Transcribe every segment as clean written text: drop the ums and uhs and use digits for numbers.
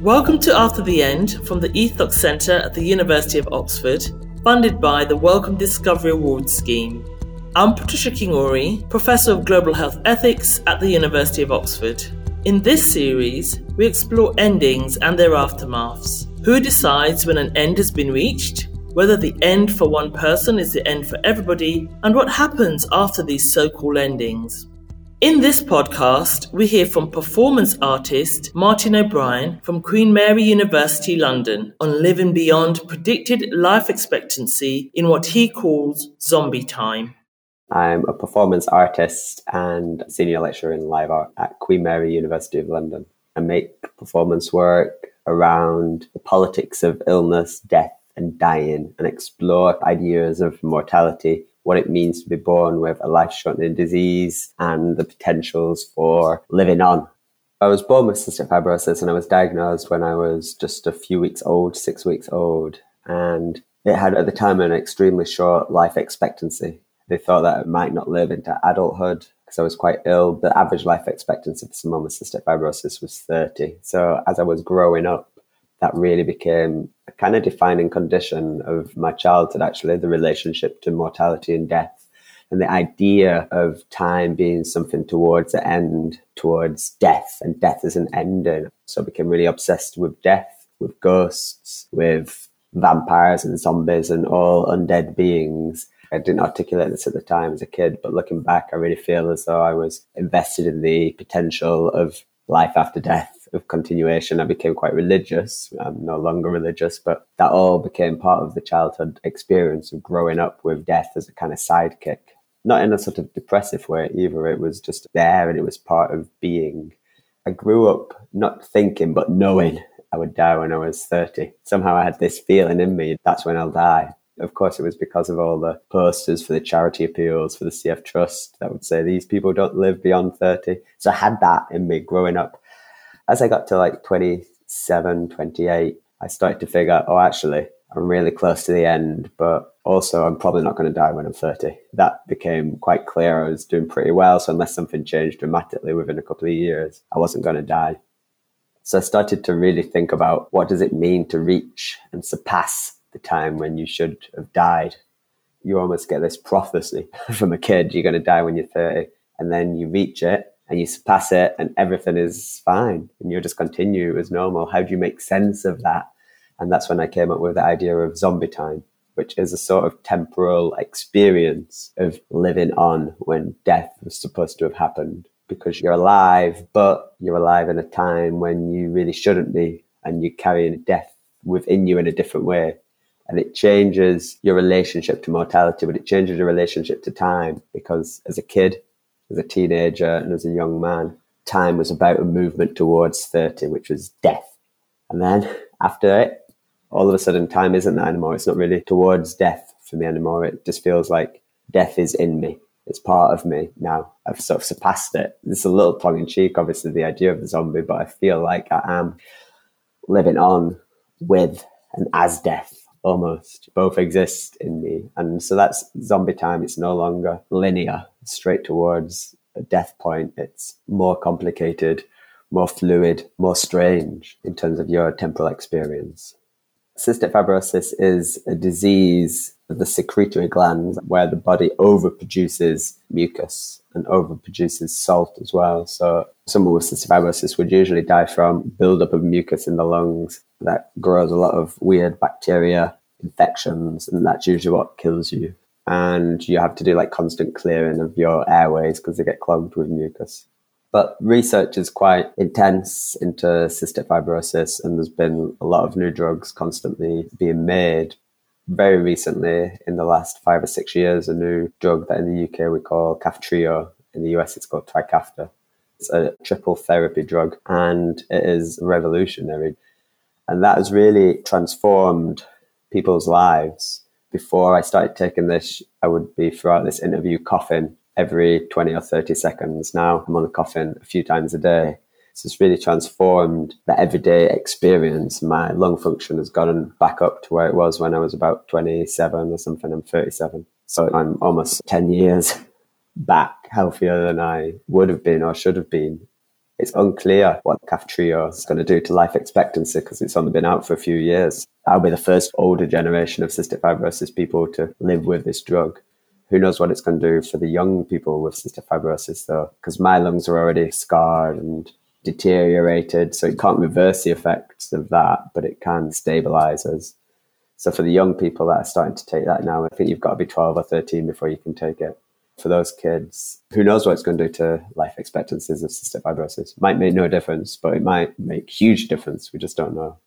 Welcome to After the End from the Ethox Centre at the University of Oxford, funded by the Wellcome Discovery Awards scheme. I'm Patricia King-Ori, Professor of Global Health Ethics at the University of Oxford. In this series, we explore endings and their aftermaths. Who decides when an end has been reached? Whether the end for one person is the end for everybody, and what happens after these so-called endings. In this podcast, we hear from performance artist Martin O'Brien from Queen Mary University, London, on living beyond predicted life expectancy in what he calls zombie time. I'm a performance artist and senior lecturer in live art at Queen Mary University of London. I make performance work around the politics of illness, death, and dying, and explore ideas of mortality, what it means to be born with a life-shortening disease, and the potentials for living on. I was born with cystic fibrosis and I was diagnosed when I was just a few weeks old, 6 weeks old. And it had at the time an extremely short life expectancy. They thought that I might not live into adulthood because I was quite ill. The average life expectancy for someone with cystic fibrosis was 30. So as I was growing up, that really became a kind of defining condition of my childhood, actually, the relationship to mortality and death, and the idea of time being something towards the end, towards death, and death as an ending. So I became really obsessed with death, with ghosts, with vampires and zombies and all undead beings. I didn't articulate this at the time as a kid, but looking back, I really feel as though I was invested in the potential of life after death, of continuation. I became quite religious. I'm no longer religious, but that all became part of the childhood experience of growing up with death as a kind of sidekick. Not in a sort of depressive way either. It was just there and it was part of being. I grew up not thinking, but knowing I would die when I was 30. Somehow I had this feeling in me, that's when I'll die. Of course, it was because of all the posters for the charity appeals for the CF Trust that would say these people don't live beyond 30. So I had that in me growing up. As I got to like 27, 28, I started to figure, oh, actually, I'm really close to the end, but also I'm probably not going to die when I'm 30. That became quite clear. I was doing pretty well. So unless something changed dramatically within a couple of years, I wasn't going to die. So I started to really think about what does it mean to reach and surpass the time when you should have died. You almost get this prophecy from a kid, you're going to die when you're 30, and then you reach it and you surpass it and everything is fine and you'll just continue as normal. How do you make sense of that? And that's when I came up with the idea of zombie time, which is a sort of temporal experience of living on when death was supposed to have happened, because you're alive, but you're alive in a time when you really shouldn't be, and you're carrying death within you in a different way. And it changes your relationship to mortality, but it changes your relationship to time, because as a kid, as a teenager, and as a young man, time was about a movement towards 30, which was death. And then after it, all of a sudden, time isn't that anymore. It's not really towards death for me anymore. It just feels like death is in me. It's part of me now. I've sort of surpassed it. It's a little tongue-in-cheek, obviously, the idea of the zombie, but I feel like I am living on with and as death. Almost both exist in me. And so that's zombie time. It's no longer linear, straight towards a death point. It's more complicated, more fluid, more strange in terms of your temporal experience. Cystic fibrosis is a disease of the secretory glands where the body overproduces mucus and overproduces salt as well. So someone with cystic fibrosis would usually die from buildup of mucus in the lungs that grows a lot of weird bacteria, infections, and that's usually what kills you. And you have to do like constant clearing of your airways because they get clogged with mucus. But research is quite intense into cystic fibrosis, and there's been a lot of new drugs constantly being made. Very recently, in the last 5 or 6 years, a new drug that in the UK we call Kaftrio. In the US, it's called Trikafta. It's a triple therapy drug, and it is revolutionary. And that has really transformed people's lives. Before I started taking this, I would be throughout this interview coughing every 20 or 30 seconds. Now I'm on the coughing a few times a day. So it's really transformed the everyday experience. My lung function has gone back up to where it was when I was about 27 or something. I'm 37. So I'm almost 10 years back healthier than I would have been or should have been. It's unclear what Kaftrio is going to do to life expectancy because it's only been out for a few years. I'll be the first older generation of cystic fibrosis people to live with this drug. Who knows what it's going to do for the young people with cystic fibrosis, though, because my lungs are already scarred and deteriorated, so it can't reverse the effects of that, but it can stabilize us. So for the young people that are starting to take that now, I think you've got to be 12 or 13 before you can take it. For those kids, who knows what it's going to do to life expectancies of cystic fibrosis? Might make no difference, but it might make huge difference. We just don't know.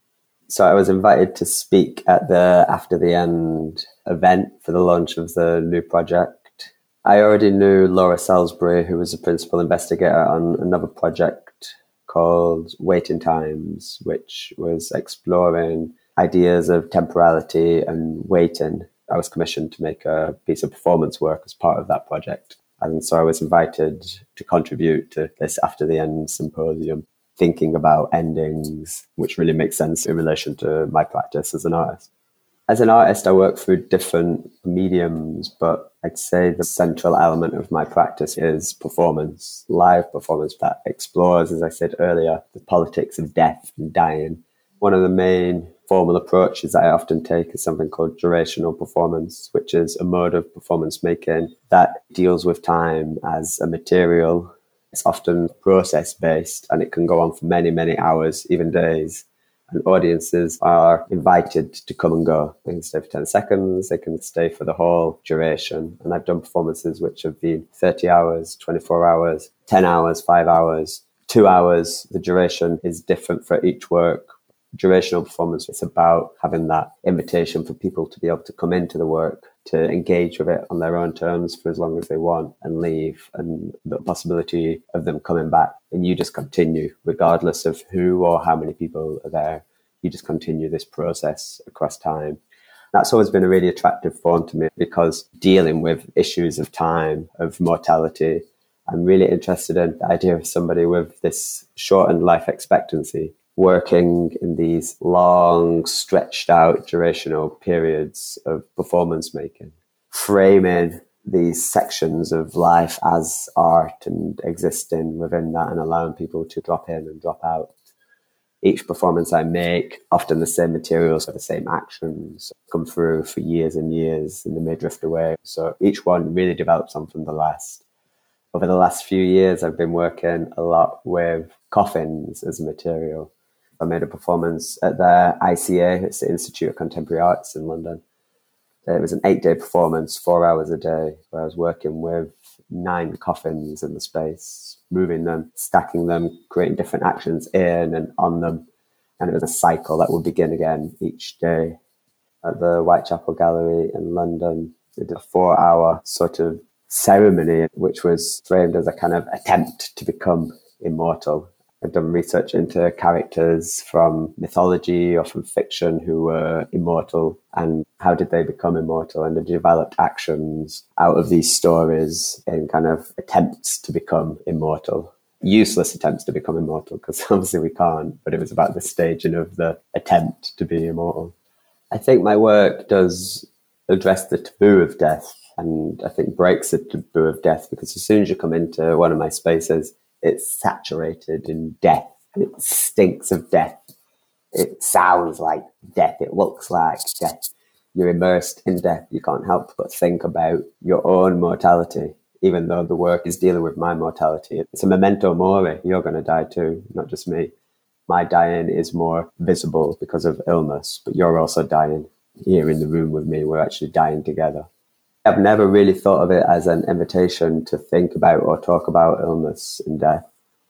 So I was invited to speak at the After the End event for the launch of the new project. I already knew Laura Salisbury, who was the principal investigator on another project called Waiting Times, which was exploring ideas of temporality and waiting. I was commissioned to make a piece of performance work as part of that project. And so I was invited to contribute to this After the End symposium, thinking about endings, which really makes sense in relation to my practice as an artist. As an artist, I work through different mediums, but I'd say the central element of my practice is performance, live performance that explores, as I said earlier, the politics of death and dying. One of the main formal approaches that I often take is something called durational performance, which is a mode of performance making that deals with time as a material. It's often process-based and it can go on for many, many hours, even days. And audiences are invited to come and go. They can stay for 10 seconds, they can stay for the whole duration. And I've done performances which have been 30 hours, 24 hours, 10 hours, 5 hours, 2 hours. The duration is different for each work. Durational performance, it's about having that invitation for people to be able to come into the work, to engage with it on their own terms for as long as they want and leave, and the possibility of them coming back. And you just continue, regardless of who or how many people are there. You just continue this process across time. That's always been a really attractive form to me because dealing with issues of time, of mortality, I'm really interested in the idea of somebody with this shortened life expectancy working in these long, stretched out durational periods of performance making, framing these sections of life as art and existing within that and allowing people to drop in and drop out. Each performance I make, often the same materials or the same actions come through for years and years and they may drift away. So each one really develops on from the last. Over the last few years, I've been working a lot with coffins as a material. I made a performance at the ICA, it's the Institute of Contemporary Arts in London. It was an 8-day performance, 4 hours a day, where I was working with 9 coffins in the space, moving them, stacking them, creating different actions in and on them. And it was a cycle that would begin again each day. At the Whitechapel Gallery in London, they did a 4-hour sort of ceremony, which was framed as a kind of attempt to become immortal. I've done research into characters from mythology or from fiction who were immortal and how did they become immortal, and they developed actions out of these stories in kind of attempts to become immortal. Useless attempts to become immortal because obviously we can't, but it was about the staging of the attempt to be immortal. I think my work does address the taboo of death and I think breaks the taboo of death because as soon as you come into one of my spaces, it's saturated in death. It stinks of death. It sounds like death. It looks like death. You're immersed in death. You can't help but think about your own mortality, even though the work is dealing with my mortality. It's a memento mori. You're going to die too, not just me. My dying is more visible because of illness, but you're also dying here in the room with me. We're actually dying together. I've never really thought of it as an invitation to think about or talk about illness and death,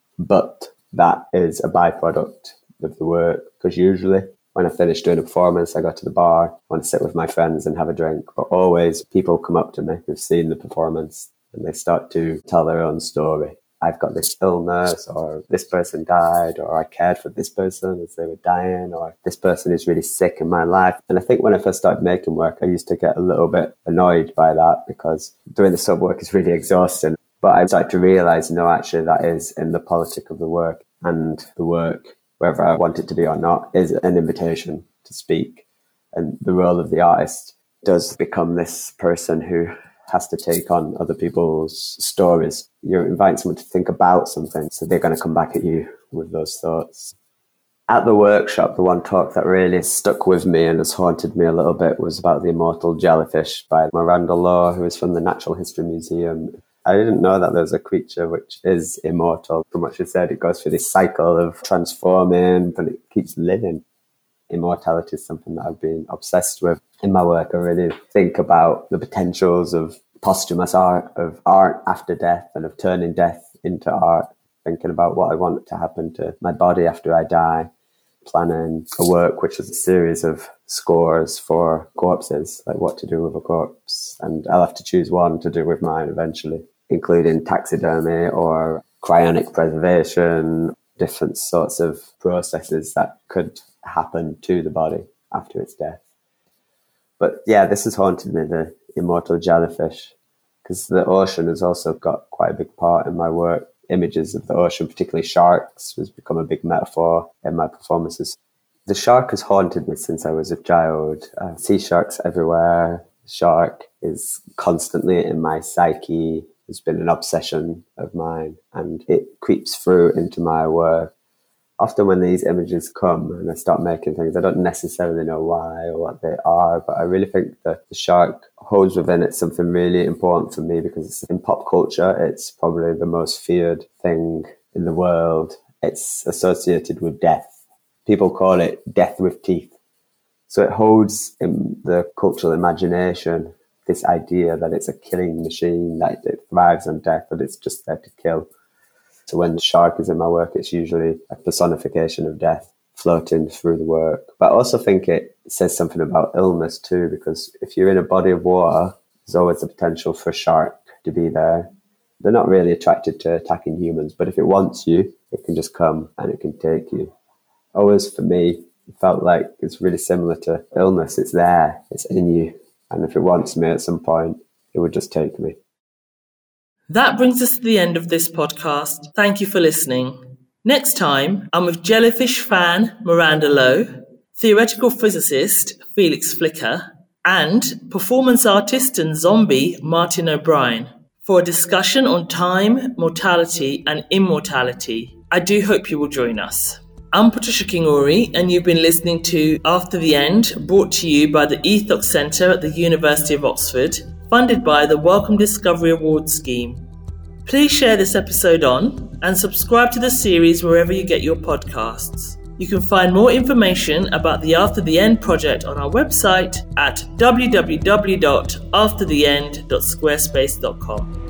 but that is a byproduct of the work because usually when I finish doing a performance, I go to the bar, I want to sit with my friends and have a drink, but always people come up to me who've seen the performance and they start to tell their own story. I've got this illness, or this person died, or I cared for this person as they were dying, or this person is really sick in my life. And I think when I first started making work, I used to get a little bit annoyed by that because doing the sub work is really exhausting. But I started to realize, no, actually that is in the politic of the work, and the work, whether I want it to be or not, is an invitation to speak. And the role of the artist does become this person who has to take on other people's stories. You're inviting someone to think about something, so they're going to come back at you with those thoughts. At the workshop, the one talk that really stuck with me and has haunted me a little bit was about the immortal jellyfish by Miranda Law, who is from the Natural History Museum. I didn't know that there's a creature which is immortal. From what she said, it goes through this cycle of transforming, but it keeps living. Immortality is something that I've been obsessed with. In my work, I really think about the potentials of posthumous art, of art after death, and of turning death into art, thinking about what I want to happen to my body after I die, planning a work which is a series of scores for corpses, like what to do with a corpse. And I'll have to choose one to do with mine eventually, including taxidermy or cryonic preservation, different sorts of processes that could happen to the body after its death. But yeah, this has haunted me, the immortal jellyfish, because the ocean has also got quite a big part in my work. Images of the ocean, particularly sharks, has become a big metaphor in my performances. The shark has haunted me since I was a child. Sea sharks everywhere. Shark is constantly in my psyche. It's been an obsession of mine, and it creeps through into my work. Often when these images come and I start making things, I don't necessarily know why or what they are, but I really think that the shark holds within it something really important for me, because in pop culture, it's probably the most feared thing in the world. It's associated with death. People call it death with teeth. So it holds in the cultural imagination this idea that it's a killing machine, that it thrives on death, but it's just there to kill. So when the shark is in my work, it's usually a personification of death floating through the work. But I also think it says something about illness too, because if you're in a body of water, there's always the potential for a shark to be there. They're not really attracted to attacking humans, but if it wants you, it can just come and it can take you. Always for me, it felt like it's really similar to illness. It's there, it's in you. And if it wants me at some point, it would just take me. That brings us to the end of this podcast. Thank you for listening. Next time, I'm with jellyfish fan Miranda Lowe, theoretical physicist Felix Flicker, and performance artist and zombie Martin O'Brien for a discussion on time, mortality, and immortality. I do hope you will join us. I'm Patricia King-Ori, and you've been listening to After the End, brought to you by the Ethox Centre at the University of Oxford, funded by the Wellcome Discovery Awards scheme. Please share this episode on and subscribe to the series wherever you get your podcasts. You can find more information about the After the End project on our website at www.aftertheend.squarespace.com.